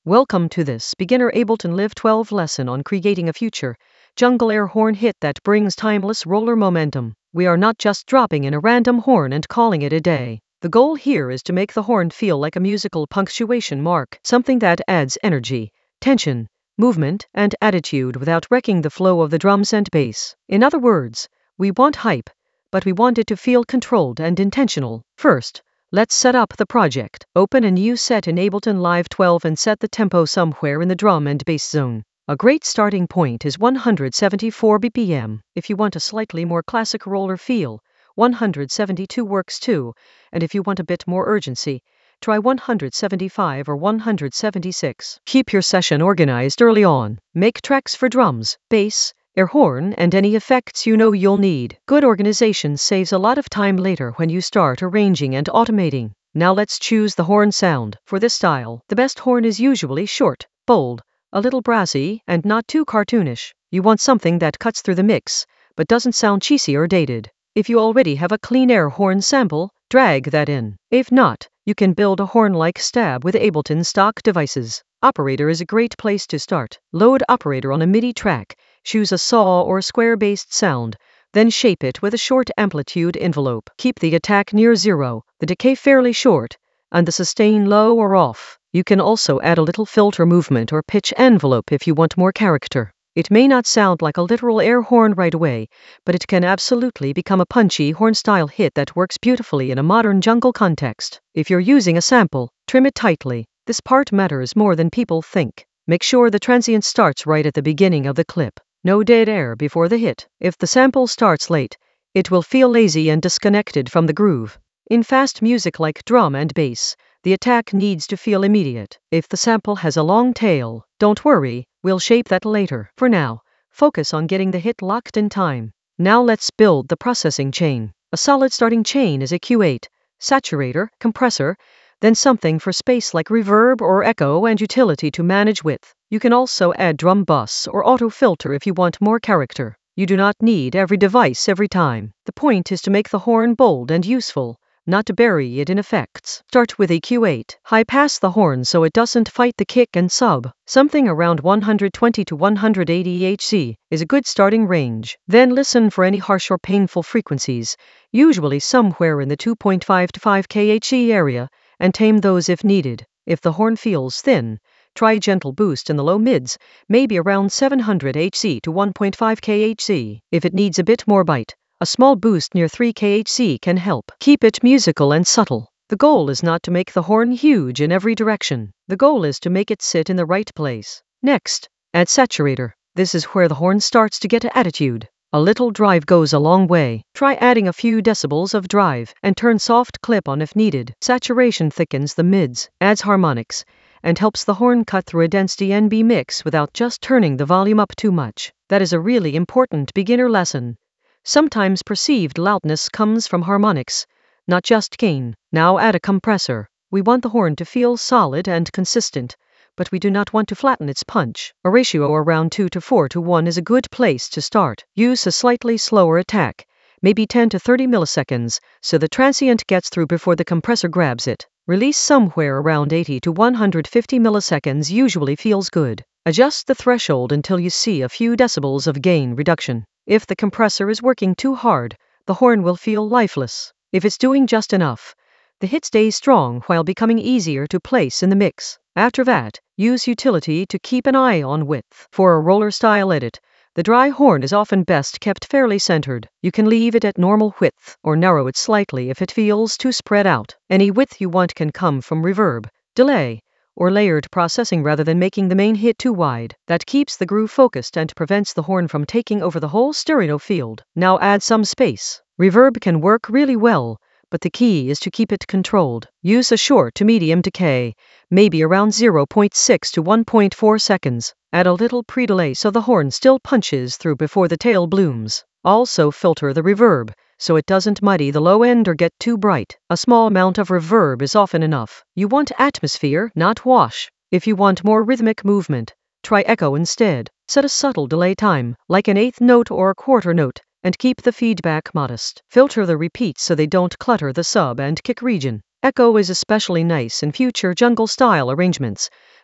Welcome to this beginner Ableton Live 12 lesson on creating a future jungle air horn hit that brings timeless roller momentum. We are not just dropping in a random horn and calling it a day. The goal here is to make the horn feel like a musical punctuation mark, something that adds energy, tension, movement, and attitude without wrecking the flow of the drums and bass. In other words, we want hype, but we want it to feel controlled and intentional. First, let's set up the project. Open a new set in Ableton Live 12 and set the tempo somewhere in the drum and bass zone. A great starting point is 174 BPM. If you want a slightly more classic roller feel, 172 works too, and if you want a bit more urgency, try 175 or 176. Keep your session organized early on. Make tracks for drums, bass, air horn, and any effects you know you'll need. Good organization saves a lot of time later when you start arranging and automating. Now let's choose the horn sound. For this style, the best horn is usually short, bold, a little brassy, and not too cartoonish. You want something that cuts through the mix, but doesn't sound cheesy or dated. If you already have a clean air horn sample, drag that in. If not, you can build a horn-like stab with Ableton stock devices. Operator is a great place to start. Load Operator on a MIDI track, choose a saw or square-based sound, then shape it with a short amplitude envelope. Keep the attack near zero, the decay fairly short, and the sustain low or off. You can also add a little filter movement or pitch envelope if you want more character. It may not sound like a literal air horn right away, but it can absolutely become a punchy horn-style hit that works beautifully in a modern jungle context. If you're using a sample, trim it tightly. This part matters more than people think. Make sure the transient starts right at the beginning of the clip. No dead air before the hit. If the sample starts late, it will feel lazy and disconnected from the groove. In fast music like drum and bass, the attack needs to feel immediate. If the sample has a long tail, don't worry, we'll shape that later. For now, focus on getting the hit locked in time. Now let's build the processing chain. A solid starting chain is a Q8, saturator, compressor, then something for space like reverb or echo and utility to manage width. You can also add drum bus or auto filter if you want more character. You do not need every device every time. The point is to make the horn bold and useful, not to bury it in effects. Start with a Q8. High pass the horn so it doesn't fight the kick and sub. Something around 120 to 180 Hz is a good starting range. Then listen for any harsh or painful frequencies, usually somewhere in the 2.5 to 5 kHz area, and tame those if needed. If the horn feels thin, try gentle boost in the low mids, maybe around 700 Hz to 1.5 kHz. If it needs a bit more bite, a small boost near 3 kHz can help. Keep it musical and subtle. The goal is not to make the horn huge in every direction. The goal is to make it sit in the right place. Next, add saturator. This is where the horn starts to get attitude. A little drive goes a long way. Try adding a few decibels of drive and turn soft clip on if needed. Saturation thickens the mids, adds harmonics, and helps the horn cut through a dense DnB mix without just turning the volume up too much. That is a really important beginner lesson. Sometimes perceived loudness comes from harmonics, not just gain. Now add a compressor. We want the horn to feel solid and consistent, but we do not want to flatten its punch. A ratio around 2 to 4 to 1 is a good place to start. Use a slightly slower attack, maybe 10 to 30 milliseconds, so the transient gets through before the compressor grabs it. Release somewhere around 80 to 150 milliseconds usually feels good. Adjust the threshold until you see a few decibels of gain reduction. If the compressor is working too hard, the horn will feel lifeless. If it's doing just enough, the hit stays strong while becoming easier to place in the mix. After that, use utility to keep an eye on width. For a roller style edit, the dry horn is often best kept fairly centered. You can leave it at normal width or narrow it slightly if it feels too spread out. Any width you want can come from reverb, delay, or layered processing rather than making the main hit too wide. That keeps the groove focused and prevents the horn from taking over the whole stereo field. Now add some space. Reverb can work really well, but the key is to keep it controlled. Use a short to medium decay, maybe around 0.6 to 1.4 seconds. Add a little pre-delay so the horn still punches through before the tail blooms. Also filter the reverb, so it doesn't muddy the low end or get too bright. A small amount of reverb is often enough. You want atmosphere, not wash. If you want more rhythmic movement, try echo instead. Set a subtle delay time, like an eighth note or a quarter note, and keep the feedback modest. Filter the repeats so they don't clutter the sub and kick region. Echo is especially nice in future jungle-style arrangements,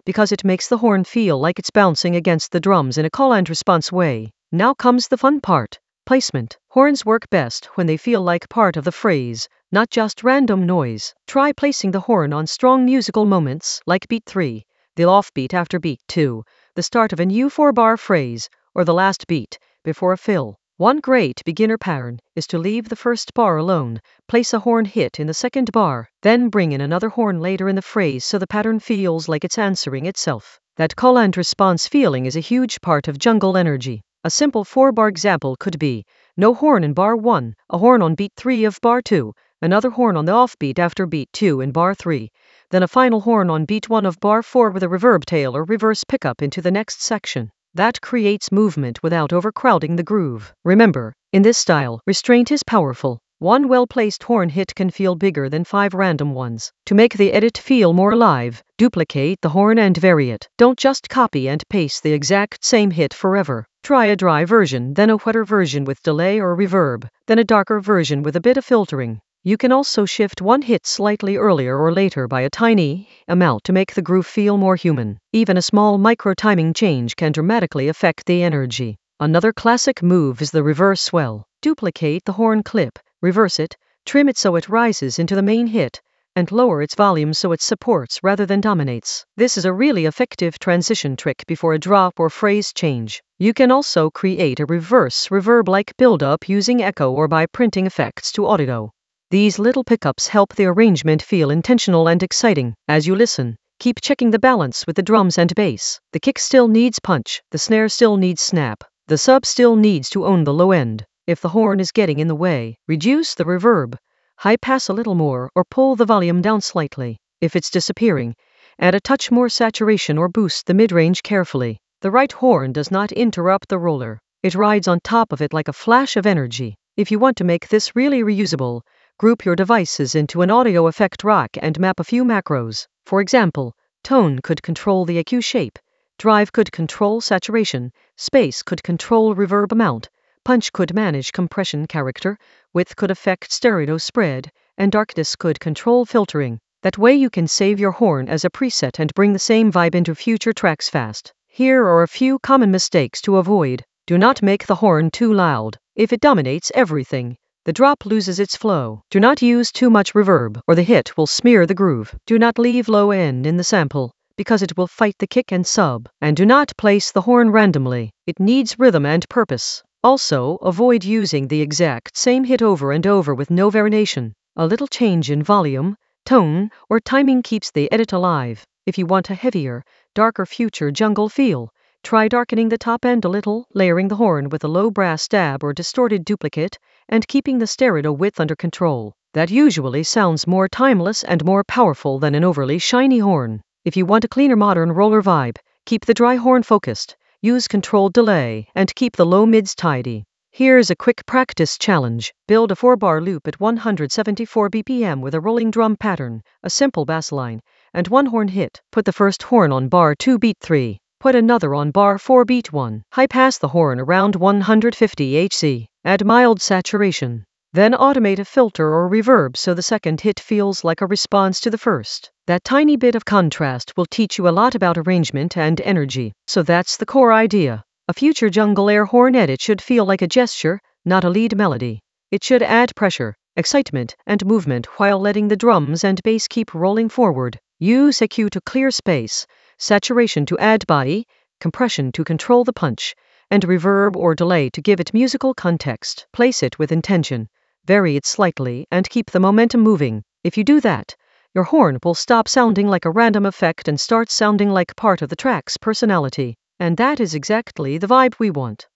because it makes the horn feel like it's bouncing against the drums in a call and response way. Now comes the fun part. Placement. Horns work best when they feel like part of the phrase, not just random noise. Try placing the horn on strong musical moments like beat 3, the offbeat after beat 2, the start of a new 4-bar phrase, or the last beat before a fill. One great beginner pattern is to leave the first bar alone, place a horn hit in the second bar, then bring in another horn later in the phrase so the pattern feels like it's answering itself. That call and response feeling is a huge part of jungle energy. A simple 4-bar example could be, no horn in bar 1, a horn on beat 3 of bar 2, another horn on the offbeat after beat 2 in bar 3, then a final horn on beat 1 of bar 4 with a reverb tail or reverse pickup into the next section. That creates movement without overcrowding the groove. Remember, in this style, restraint is powerful. One well-placed horn hit can feel bigger than 5 random ones. To make the edit feel more alive, duplicate the horn and vary it. Don't just copy and paste the exact same hit forever. Try a dry version, then a wetter version with delay or reverb, then a darker version with a bit of filtering. You can also shift one hit slightly earlier or later by a tiny amount to make the groove feel more human. Even a small micro-timing change can dramatically affect the energy. Another classic move is the reverse swell. Duplicate the horn clip, reverse it, trim it so it rises into the main hit, and lower its volume so it supports rather than dominates. This is a really effective transition trick before a drop or phrase change. You can also create a reverse reverb-like build-up using echo or by printing effects to audio. These little pickups help the arrangement feel intentional and exciting. As you listen, keep checking the balance with the drums and bass. The kick still needs punch, the snare still needs snap, the sub still needs to own the low end. If the horn is getting in the way, reduce the reverb, high pass a little more, or pull the volume down slightly. If it's disappearing, add a touch more saturation or boost the mid-range carefully. The right horn does not interrupt the roller. It rides on top of it like a flash of energy. If you want to make this really reusable, group your devices into an audio effect rack and map a few macros. For example, tone could control the EQ shape, drive could control saturation, space could control reverb amount, punch could manage compression character, width could affect stereo spread, and darkness could control filtering. That way you can save your horn as a preset and bring the same vibe into future tracks fast. Here are a few common mistakes to avoid. Do not make the horn too loud. If it dominates everything, the drop loses its flow. Do not use too much reverb, or the hit will smear the groove. Do not leave low end in the sample, because it will fight the kick and sub. And do not place the horn randomly. It needs rhythm and purpose. Also, avoid using the exact same hit over and over with no variation. A little change in volume, tone, or timing keeps the edit alive. If you want a heavier, darker future jungle feel, try darkening the top end a little, layering the horn with a low brass stab or distorted duplicate, and keeping the stereo width under control. That usually sounds more timeless and more powerful than an overly shiny horn. If you want a cleaner modern roller vibe, keep the dry horn focused, use controlled delay, and keep the low mids tidy. Here's a quick practice challenge. Build a 4-bar loop at 174 BPM with a rolling drum pattern, a simple bass line, and one horn hit. Put the first horn on bar 2 beat 3. Put another on bar 4 beat 1. High pass the horn around 150 Hz. Add mild saturation. Then automate a filter or reverb so the second hit feels like a response to the first. That tiny bit of contrast will teach you a lot about arrangement and energy. So that's the core idea. A future jungle air horn edit should feel like a gesture, not a lead melody. It should add pressure, excitement, and movement while letting the drums and bass keep rolling forward. Use EQ to clear space, saturation to add body, compression to control the punch, and reverb or delay to give it musical context. Place it with intention, vary it slightly, and keep the momentum moving. If you do that, your horn will stop sounding like a random effect and start sounding like part of the track's personality. And that is exactly the vibe we want.